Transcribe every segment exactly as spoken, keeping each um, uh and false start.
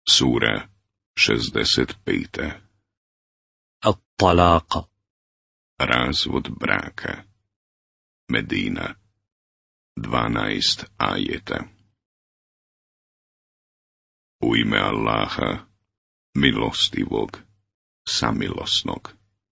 Sura šezdeset pet. At-Talaq. Razvod braka. Medina. dvanaest ajeta. U ime Allaha, milostivog, samilosnog.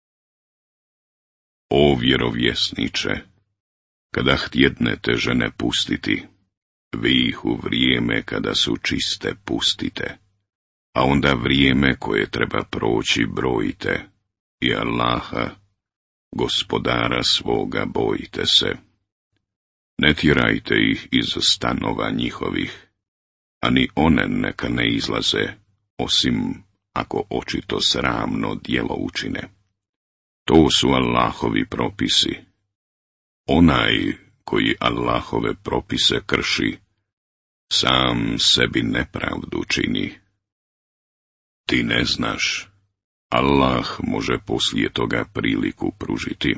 O vjerovjesniče, kada htjednete žene pustiti, vi ih u vrijeme kada su čiste pustite, a onda vrijeme koje treba proći brojite, i Allaha, gospodara svoga, bojite se. Ne tjerajte ih iz stanova njihovih, a ni one neka ne izlaze, osim ako očito sramno djelo učine. To su Allahovi propisi. Onaj koji Allahove propise krši, sam sebi nepravdu čini. Ti ne znaš, Allah može poslije toga priliku pružiti.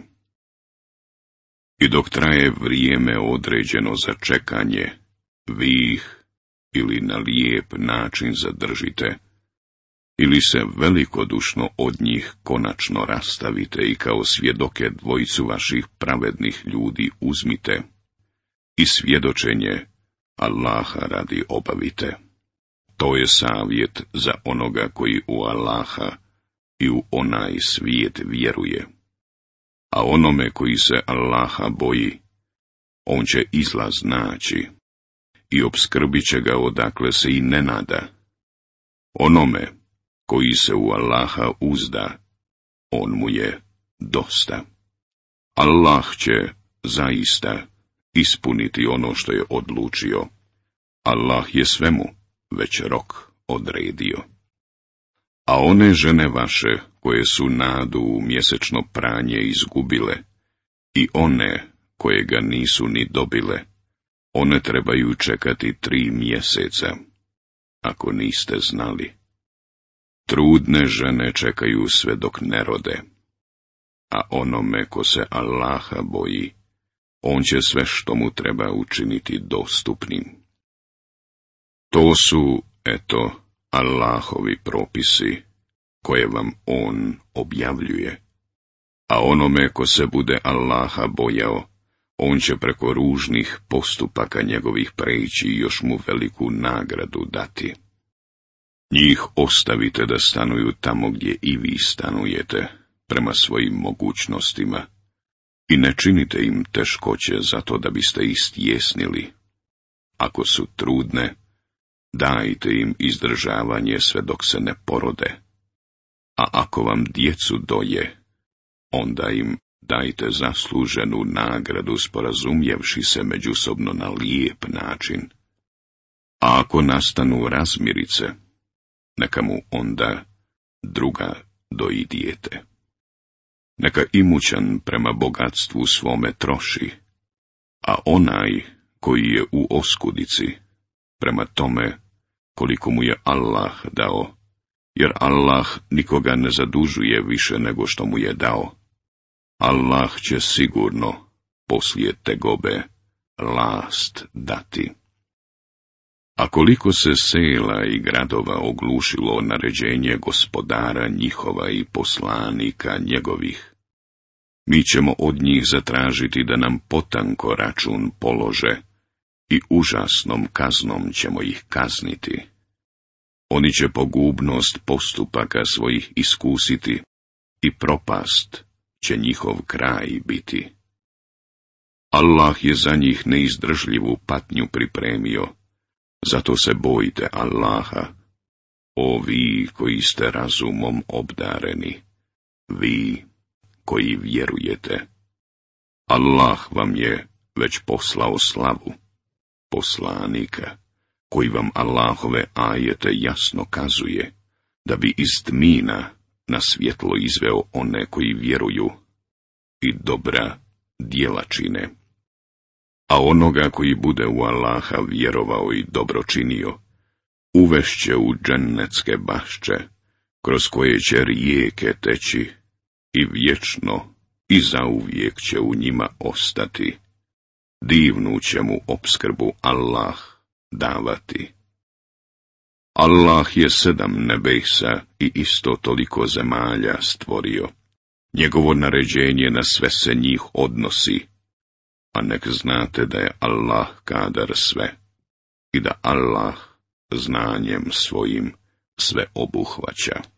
I dok traje vrijeme određeno za čekanje, vi ih ili na lijep način zadržite, ili se velikodušno od njih konačno rastavite i kao svjedoke dvojicu vaših pravednih ljudi uzmite i svjedočenje Allaha radi obavite. To je savjet za onoga koji u Allaha i u onaj svijet vjeruje. A onome koji se Allaha boji, on će izlaz naći i opskrbit će ga odakle se i ne nada. Onome koji se u Allaha uzda, on mu je dosta. Allah će zaista ispuniti ono što je odlučio. Allah je svemu već rok odredio. A one žene vaše koje su nadu u mjesečno pranje izgubile, i one koje ga nisu ni dobile, one trebaju čekati tri mjeseca, ako niste znali. Trudne žene čekaju sve dok ne rode, a onome ko se Allaha boji, on će sve što mu treba učiniti dostupnim. To su, eto, Allahovi propisi, koje vam on objavljuje, a onome ko se bude Allaha bojao, on će preko ružnih postupaka njegovih preći i još mu veliku nagradu dati. Njih ostavite da stanuju tamo gdje i vi stanujete, prema svojim mogućnostima, i ne činite im teškoće zato da biste istjesnili. Ako su trudne, dajte im izdržavanje sve dok se ne porode, a ako vam djecu doje, onda im dajte zasluženu nagradu sporazumjevši se međusobno na lijep način. A ako nastanu razmirice, neka mu onda druga doji dijete. Neka imućan prema bogatstvu svome troši, a onaj koji je u oskudici, prema tome koliko mu je Allah dao, jer Allah nikoga ne zadužuje više nego što mu je dao. Allah će sigurno poslije tegobe last dati. A koliko se sela i gradova oglušilo naređenje gospodara njihova i poslanika njegovih, mi ćemo od njih zatražiti da nam potanko račun polože i užasnom kaznom ćemo ih kazniti. Oni će pogubnost postupaka svojih iskusiti i propast će njihov kraj biti. Allah je za njih neizdržljivu patnju pripremio, zato se bojite Allaha, o vi koji ste razumom obdareni, vi koji vjerujete. Allah vam je već poslao slavu, poslanika, koji vam Allahove ajete jasno kazuje, da bi iz tmina na svjetlo izveo one koji vjeruju i dobra djela čine. A onoga koji bude u Allaha vjerovao i dobro činio, uvešće u džennetske bašče, kroz koje će rijeke teći, i vječno i zauvijek će u njima ostati. Divnu će mu opskrbu Allah davati. Allah je sedam nebesa i isto toliko zemalja stvorio. Njegovo naređenje na sve se njih odnosi, a nek znate da je Allah kadar sve i da Allah znanjem svojim sve obuhvaća.